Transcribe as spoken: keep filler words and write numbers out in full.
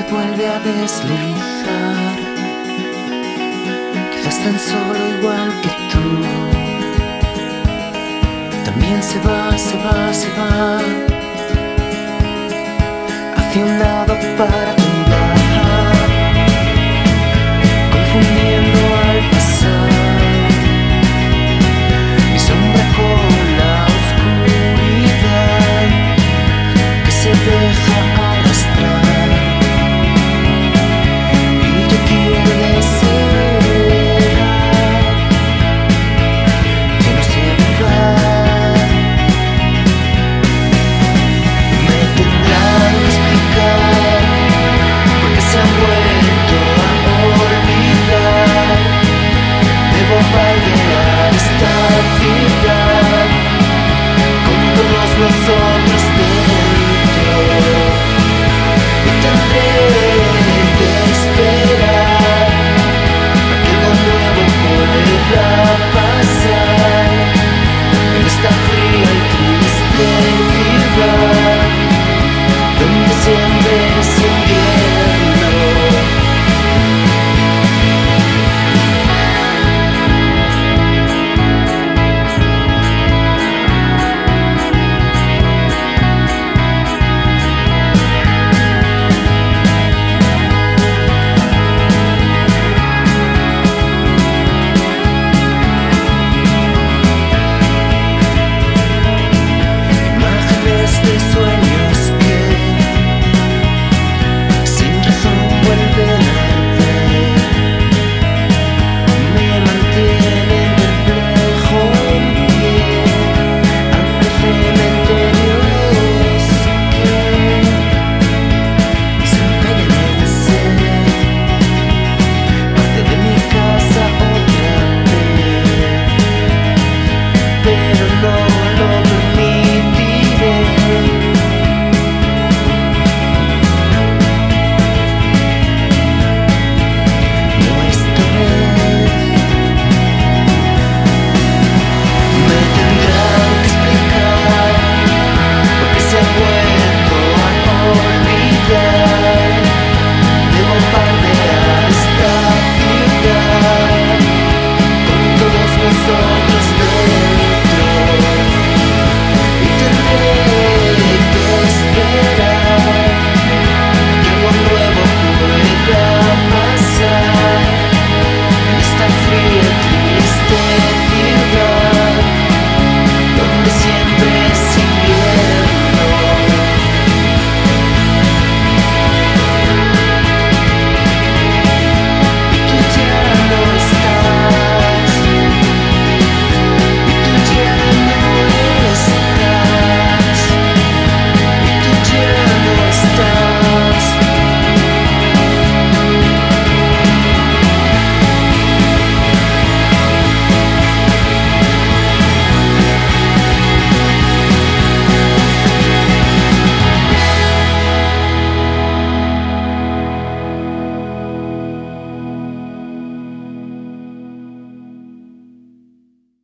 se vuelve a deslizar, quizás tan solo igual que tú. También se va, se va, se va hacia un lado para temblar, confundiendo al pasar mi sombra con la oscuridad que se deja arrastrar. Y yo quiero desear que no sea verdad. Me tendrán que explicar por qué se han vuelto a olvidar. Debo bailar esta ciudad con todos los otros dentro. Y tendré que esperar a que algo nuevo pueda pasar en esta fría y triste ciudad donde siempre es invierno. Imágenes de sueños